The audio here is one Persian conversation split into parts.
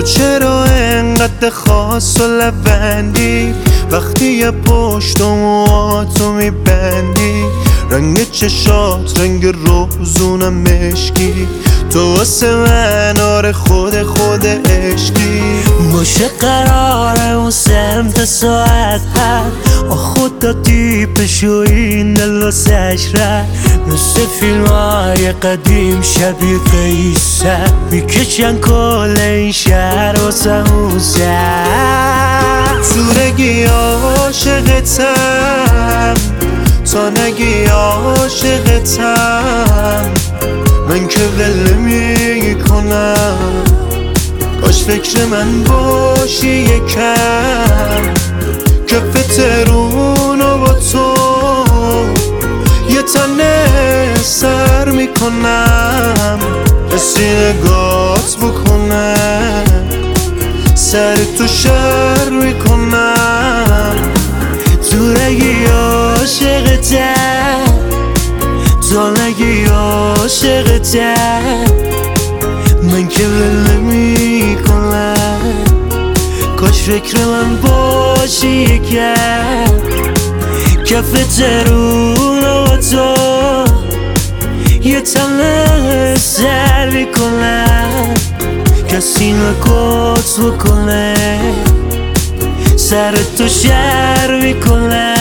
چرا انقدر خاص و لبندی وقتی یه پشت و موهاتو میبندی؟ رنگ چشات رنگ روزونم مشکی، تو واسه من آره خود عشقی. باشه قراره اون سمت ساعت هست خدا دیپشو این دل واسش رد مثل فیلم های قدیم شبیه قیصر میکشن کل این شهر واسه اون سر. تو نگی عاشقتم تا نگی عاشقتم من که ول میکنم. کاش فکر من باشی یکم کف ترونو با تو یه تنه سر میکنم کسی نگات بکنه سر تو شر میکنم. تو نگی عاشقتم تو نگی عاشقتم من که ول میکنم. کاش فکر من باشی یکم کف ترون و تو یه تنه سر میکنم کسی نگات بکنه سر تو شر میکنم.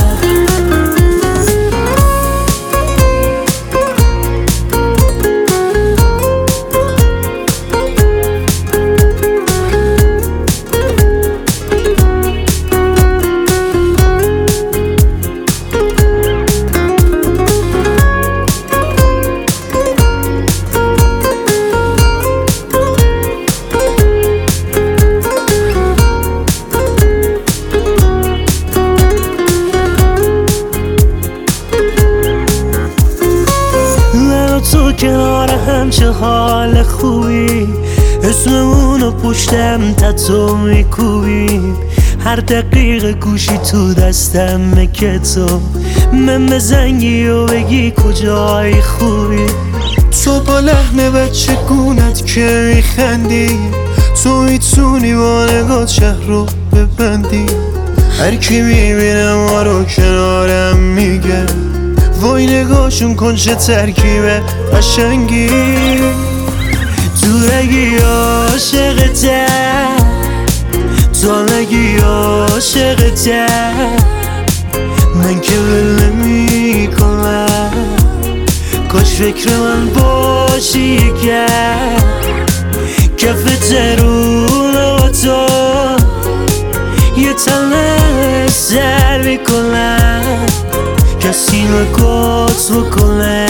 تو کنار هم چه حال خوبی اسممونو پشتم تتو میکوبیم هر دقیقه گوشی تو دستم که تو من بزنگی و بگی کجای خوبی. تو با لحن بچه گونت که میخندی تو میتونی با نگات شهر رو ببندی. هر کی میبینه ما رو کنارم میگه وای نگاشون کن چه ترکیب قشنگی. تو نگی عاشقتم تو نگی عاشقتم من که ول میکنم. کاش فکر من باشی یکم کف ترون و تو یه تنه سر میکنم کسی نگات بکنه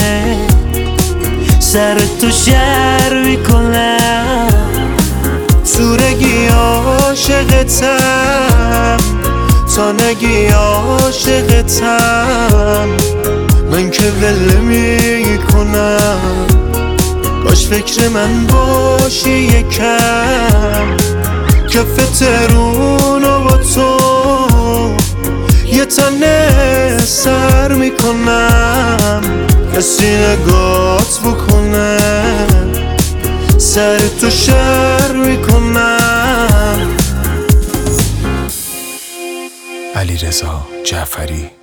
سر تو شر میکنم. تو نگی عاشقتم تا نگی عاشقتم من که ول میکنم. کاش فکر من باشی یکم کف ترونو با تو یه تنه سر میکنم کسی نگات بکنه سر تو شر میکنم. علیرضا جعفری.